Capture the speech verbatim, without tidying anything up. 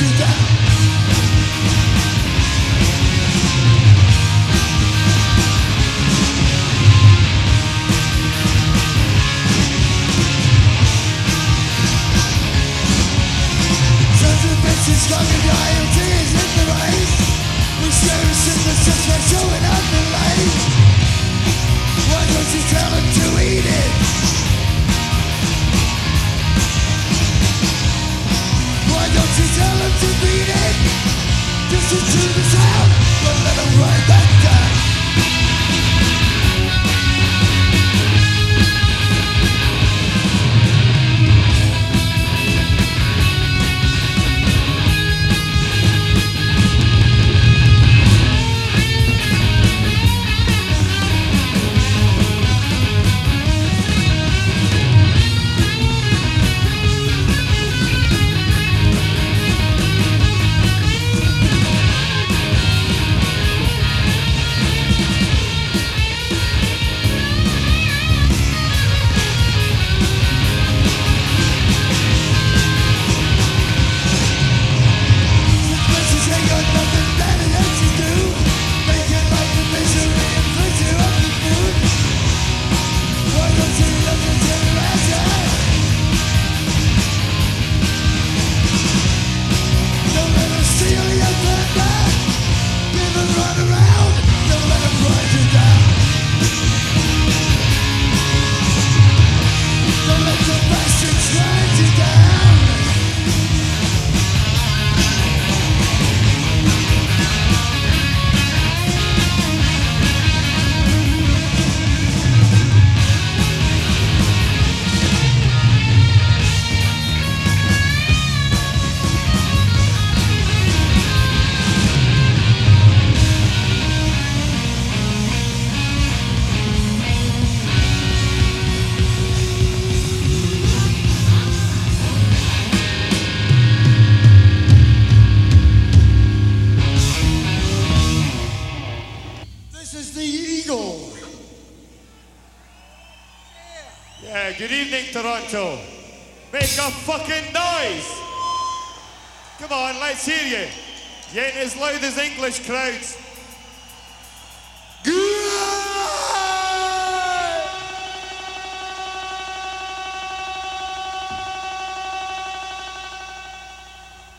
you down. Sons of bitches fucking dying, tears in the rain. We stare at the suspect showing up the lane. Why don't you tell him to eat it? Why don't you tell him to beat it? Listen to the sound, but let him ride back down. Yeah, good evening, Toronto. Make a fucking noise! Come on, let's hear you. You ain't as loud as English crowds.